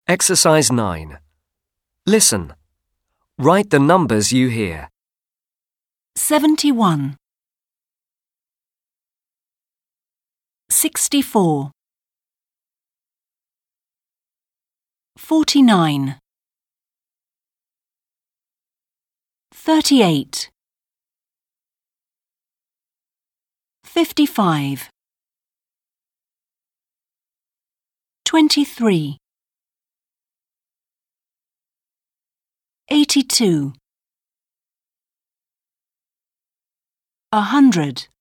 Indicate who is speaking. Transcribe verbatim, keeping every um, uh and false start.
Speaker 1: Exercise nine. Listen. Write the numbers you hear.
Speaker 2: seventy-one, sixty-four, forty-nine, thirty-eight, fifty-five, twenty-three, eighty-two, a hundred.